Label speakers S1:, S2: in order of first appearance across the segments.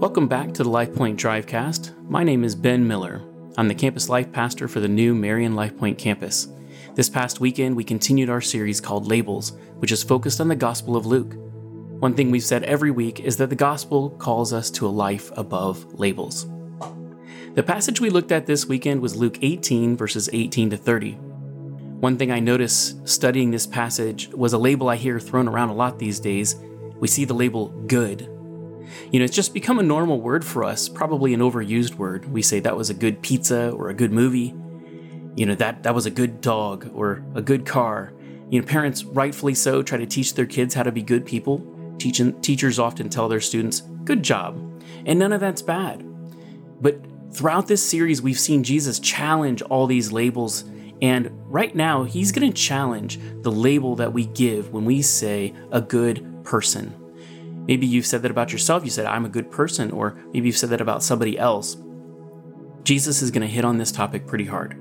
S1: Welcome back to the LifePoint Drivecast. My name is Ben Miller. I'm the campus life pastor for the new Marion LifePoint campus. This past weekend, we continued our series called Labels, which is focused on the Gospel of Luke. One thing we've said every week is that the Gospel calls us to a life above labels. The passage we looked at this weekend was Luke 18, verses 18 to 30. One thing I noticed studying this passage was a label I hear thrown around a lot these days. We see the label good. It's just become a normal word for us, probably an overused word. We say that was a good pizza or a good movie. That was a good dog or a good car. Parents, rightfully so, try to teach their kids how to be good people. Teachers often tell their students, good job. And none of that's bad. But throughout this series, we've seen Jesus challenge all these labels. And right now, he's going to challenge the label that we give when we say a good person. Maybe you've said that about yourself. You said, I'm a good person. Or maybe you've said that about somebody else. Jesus is going to hit on this topic pretty hard.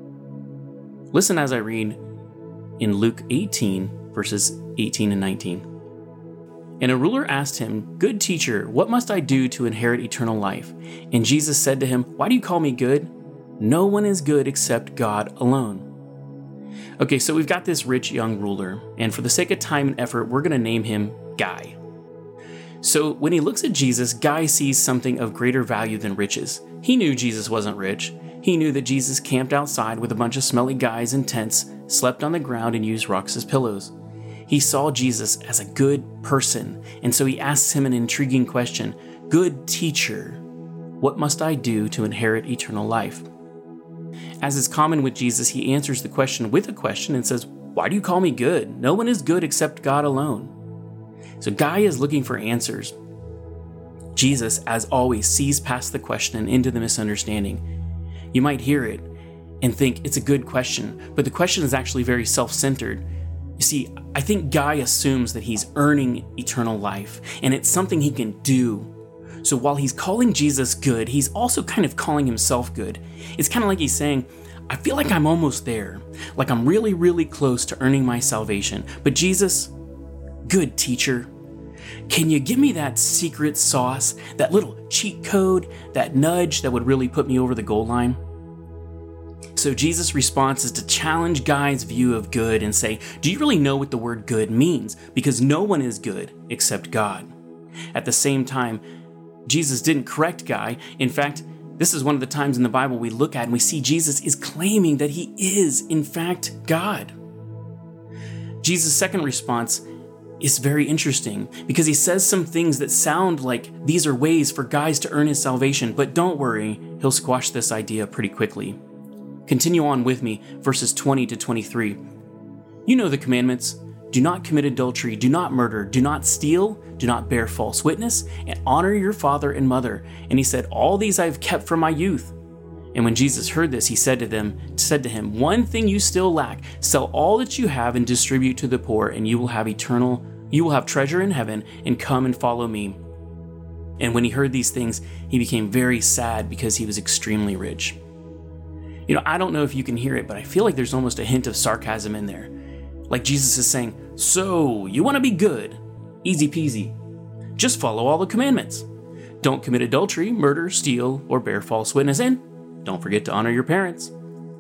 S1: Listen as I read in Luke 18, verses 18 and 19. And a ruler asked him, Good teacher, what must I do to inherit eternal life? And Jesus said to him, Why do you call me good? No one is good except God alone. Okay, so we've got this rich young ruler. And for the sake of time and effort, we're going to name him Guy. So when he looks at Jesus, Guy sees something of greater value than riches. He knew Jesus wasn't rich. He knew that Jesus camped outside with a bunch of smelly guys in tents, slept on the ground, and used rocks as pillows. He saw Jesus as a good person, and so he asks him an intriguing question. Good teacher, what must I do to inherit eternal life? As is common with Jesus, he answers the question with a question and says, Why do you call me good? No one is good except God alone. So Guy is looking for answers. Jesus, as always, sees past the question and into the misunderstanding. You might hear it and think it's a good question, but the question is actually very self-centered. You see, I think Guy assumes that he's earning eternal life, and it's something he can do. So while he's calling Jesus good, he's also kind of calling himself good. It's kind of like he's saying, I feel like I'm almost there, like I'm really, really close to earning my salvation. But Jesus, good teacher, can you give me that secret sauce, that little cheat code, that nudge that would really put me over the goal line? So Jesus' response is to challenge Guy's view of good and say, do you really know what the word good means? Because no one is good except God. At the same time, Jesus didn't correct Guy. In fact, this is one of the times in the Bible we look at and we see Jesus is claiming that he is, in fact, God. Jesus' second response is very interesting because he says some things that sound like these are ways for guys to earn his salvation, but don't worry, he'll squash this idea pretty quickly. Continue on with me, verses 20 to 23. You know the commandments. Do not commit adultery, do not murder, do not steal, do not bear false witness, and honor your father and mother. And he said, All these I have kept from my youth. And when Jesus heard this, he said to him, One thing you still lack, sell all that you have and distribute to the poor, and you will have treasure in heaven, and come and follow me. And when he heard these things, he became very sad because he was extremely rich. I don't know if you can hear it, but I feel like there's almost a hint of sarcasm in there. Like Jesus is saying, so you want to be good? Easy peasy. Just follow all the commandments. Don't commit adultery, murder, steal, or bear false witness, and don't forget to honor your parents.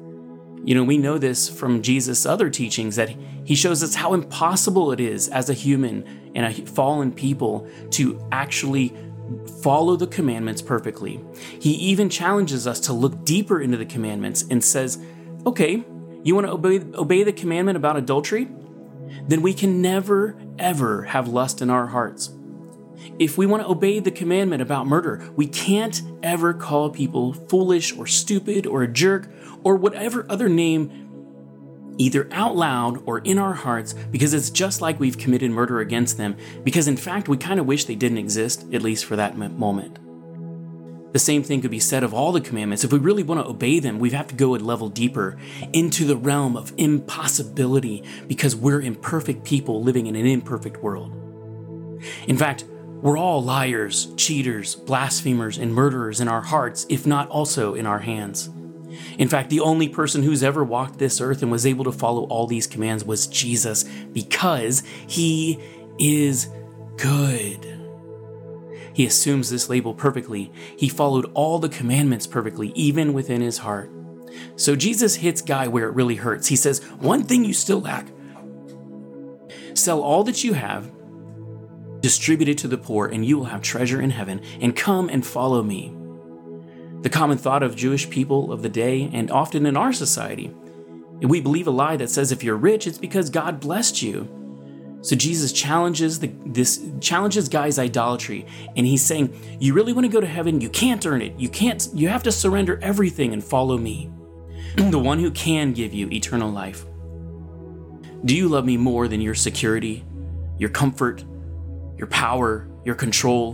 S1: We know this from Jesus' other teachings that he shows us how impossible it is as a human and a fallen people to actually follow the commandments perfectly. He even challenges us to look deeper into the commandments and says, okay, you want to obey the commandment about adultery? Then we can never, ever have lust in our hearts. If we want to obey the commandment about murder, we can't ever call people foolish or stupid or a jerk or whatever other name either out loud or in our hearts, because it's just like we've committed murder against them, because in fact we kind of wish they didn't exist, at least for that moment. The same thing could be said of all the commandments. If we really want to obey them, we have to go a level deeper into the realm of impossibility, because we're imperfect people living in an imperfect world. In fact, we're all liars, cheaters, blasphemers, and murderers in our hearts, if not also in our hands. In fact, the only person who's ever walked this earth and was able to follow all these commands was Jesus, because he is good. He assumes this label perfectly. He followed all the commandments perfectly, even within his heart. So Jesus hits Guy where it really hurts. He says, one thing you still lack. Sell all that you have, distribute it to the poor, and you will have treasure in heaven, and come and follow me. The common thought of Jewish people of the day, and often in our society, we believe a lie that says if you're rich, it's because God blessed you. So Jesus challenges Guy's idolatry, and he's saying, you really want to go to heaven? You can't earn it. You have to surrender everything and follow me, the one who can give you eternal life. Do you love me more than your security, your comfort, your power, your control?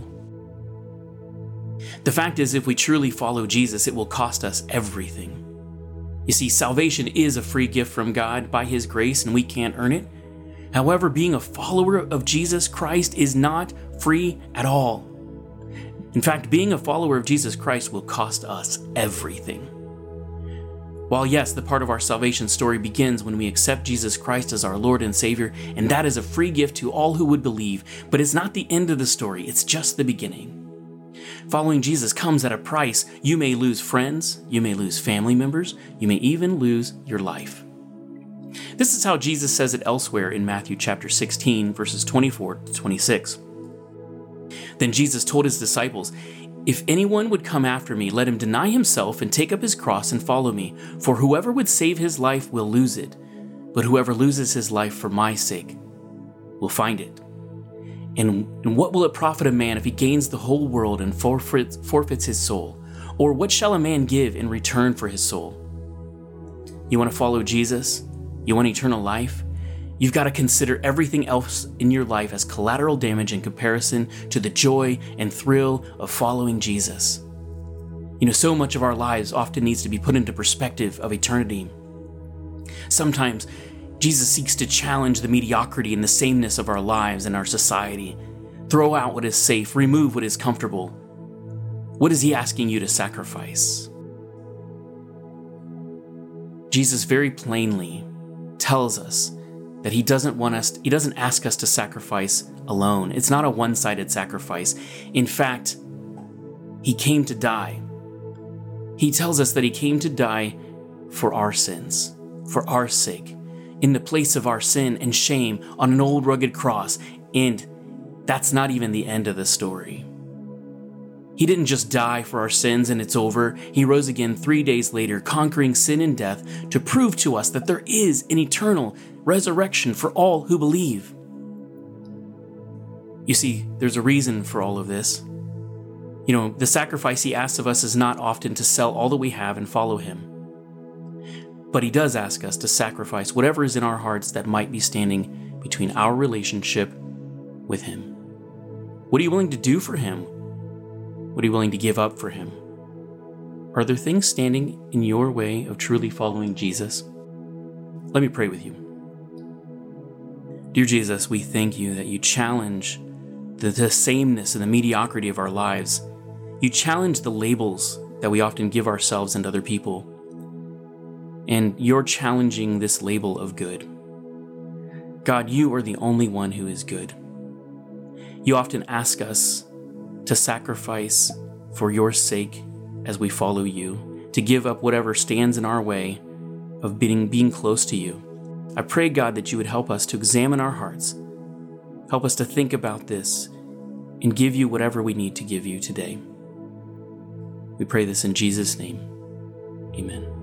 S1: The fact is, if we truly follow Jesus, it will cost us everything. You see, salvation is a free gift from God by his grace, and we can't earn it. However, being a follower of Jesus Christ is not free at all. In fact, being a follower of Jesus Christ will cost us everything. While yes, the part of our salvation story begins when we accept Jesus Christ as our Lord and Savior, and that is a free gift to all who would believe, but it's not the end of the story, it's just the beginning. Following Jesus comes at a price. You may lose friends, you may lose family members, you may even lose your life. This is how Jesus says it elsewhere in Matthew chapter 16, verses 24 to 26. Then Jesus told his disciples, if anyone would come after me, let him deny himself and take up his cross and follow me. For whoever would save his life will lose it, but whoever loses his life for my sake will find it. And what will it profit a man if he gains the whole world and forfeits his soul? Or what shall a man give in return for his soul? You want to follow Jesus? You want eternal life? You've got to consider everything else in your life as collateral damage in comparison to the joy and thrill of following Jesus. You know, so much of our lives often needs to be put into perspective of eternity. Sometimes Jesus seeks to challenge the mediocrity and the sameness of our lives and our society. Throw out what is safe, remove what is comfortable. What is he asking you to sacrifice? Jesus very plainly tells us that he doesn't ask us to sacrifice alone. It's not a one-sided sacrifice. In fact, he came to die. He tells us that he came to die for our sins, for our sake, in the place of our sin and shame on an old rugged cross. And that's not even the end of the story. He didn't just die for our sins and it's over. He rose again 3 days later, conquering sin and death to prove to us that there is an eternal resurrection for all who believe. You see, there's a reason for all of this. You know, the sacrifice he asks of us is not often to sell all that we have and follow him. But he does ask us to sacrifice whatever is in our hearts that might be standing between our relationship with him. What are you willing to do for him? What are you willing to give up for him? Are there things standing in your way of truly following Jesus? Let me pray with you. Dear Jesus, we thank you that you challenge the sameness and the mediocrity of our lives. You challenge the labels that we often give ourselves and other people. And you're challenging this label of good. God, you are the only one who is good. You often ask us to sacrifice for your sake as we follow you, to give up whatever stands in our way of being close to you. I pray, God, that you would help us to examine our hearts, help us to think about this, and give you whatever we need to give you today. We pray this in Jesus' name. Amen.